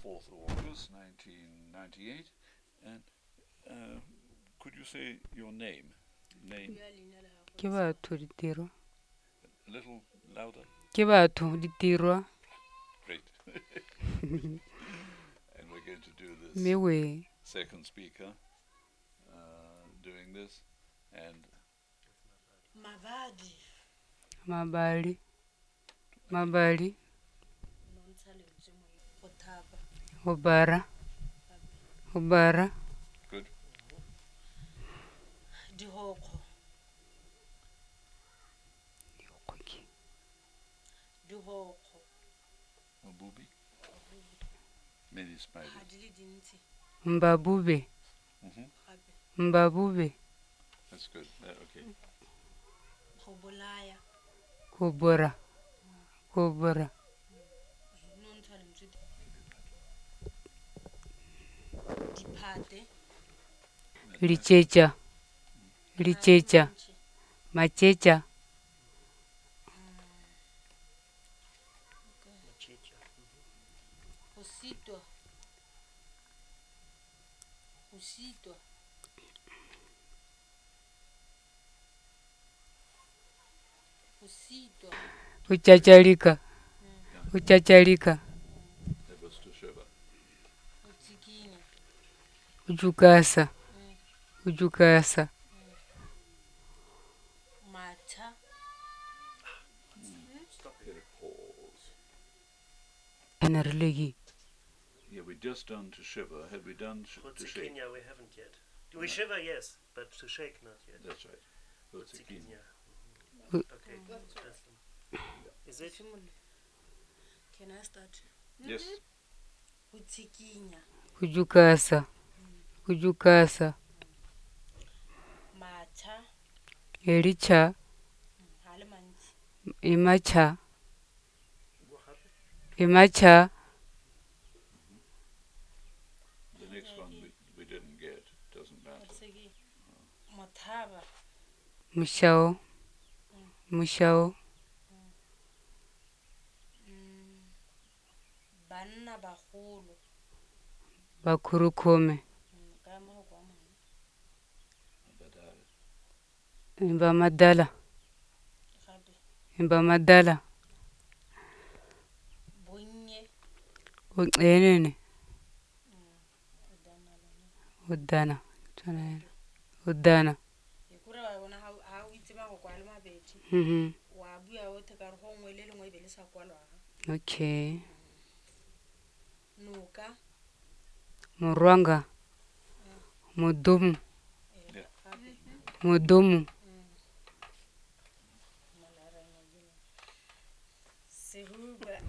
4th of August 1998. And could you say your name? Ke batho ditiro. A little louder. Ke batho ditiro. Great. And we're going to do this Mewe. second speaker doing this. And Mabali. Mabali. Obara. Obara. good. Dihoko. Yokoki. Dihoko. Mabubi. Many spiders. Hadili dinti. Mbabube. Mbabube. That's good. Okay. Khobolaya. Kobora. Kobora. Dipate. Lichecha. Lichecha. Machecha. Husitwa. Husitwa. Husitwa. Uchachalika. Uchachalika. That was to Shiva. Utikini. Ujukasa. Ujukasa. Mata. Stop here. Pause. Enerlegi. Yeah, we just done to Shiva. Have we done to shake? Kenya we haven't yet. Do we shiver? Yes, but to shake not yet. That's right. Kenya. Mm. Okay. That's them. Is it? Can I start? Yes. Utikinya. Ujukasa. Ujukasa. Mata. Elicha. Halemanti. Imacha. What happened? Imacha. The next one we didn't get. Doesn't matter. Segi. Mataba. Mushao. Mushao. Banna bagolo. Bakurukome. Kama kwa mama. Badala. Imba madala. Gabe. Imba madala. Bonye. Enene. Udana. Udana. Udana. Ikura wa bona ha o itse ba go kwala mabedi. Wa bua o theka re go ngwe le lengwe be le sa kwalwa. Okay. Nuka. Murwanga. Mudumu. Mudumu. Sihuba.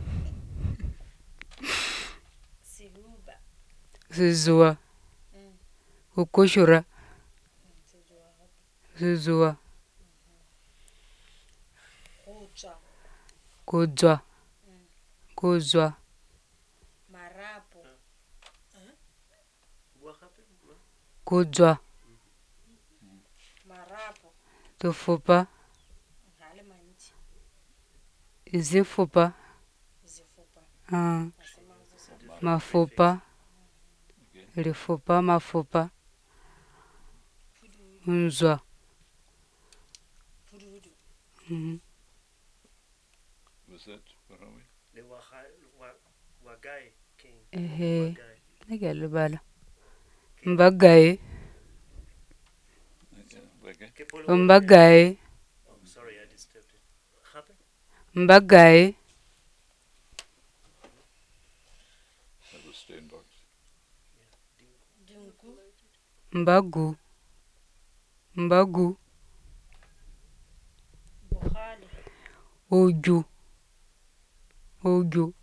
Sihuba. Zizua. Ukushura. Zizua. Kucha. Kuzwa. Kuzwa. Marapo. What happened? No? Kuzwa. Marapo. Tufupa. Halemanti. Izifupa. Zifupa. Mafupa. Lifupa. Mafupa. Unzwa. Pududu. Was that? Where are we? The Wagai king. Ehe. Wagai. Nagalubala. Mbagaye. Okay. Mbagaye. Oh, sorry, I disturbed it. What happened? Mbagaye. That was Steinbox. Dinku. Mbagu. Mbagu. Bukhali. Uju. Uju.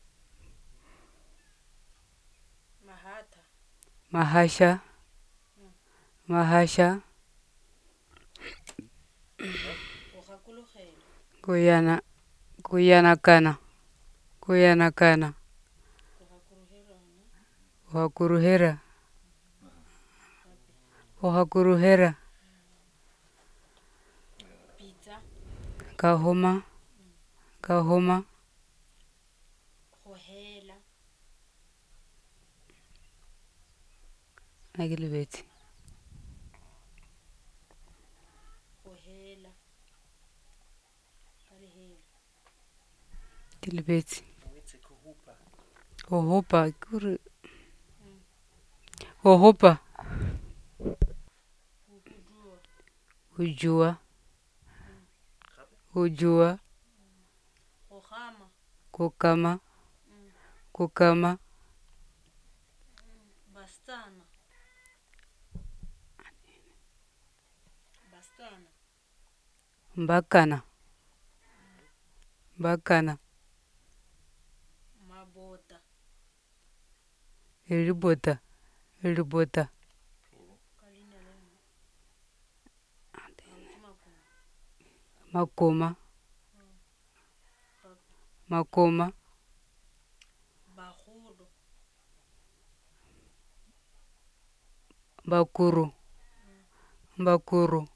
Mahata. Mahasha. Mahasha. Bukhakulukhelo. Kuyana. Kuyana kana. Kuyana kana. Bukhakuruhelona. Wakuruhera. Wakuruhera. Pizza. Kahoma. Kahoma. Hohela. a ke lebetse go hela ka lehela ke lebetse It's a kuhupa. go hopa ke gore go hopa go hudua go jua Gape? go jua go gama go kama go kama bastana bastana mbakana mbakana mabota ribota ribota ka leina le nngwe ga o itse makoma makoma gape makoma bagolo bakuru bakuru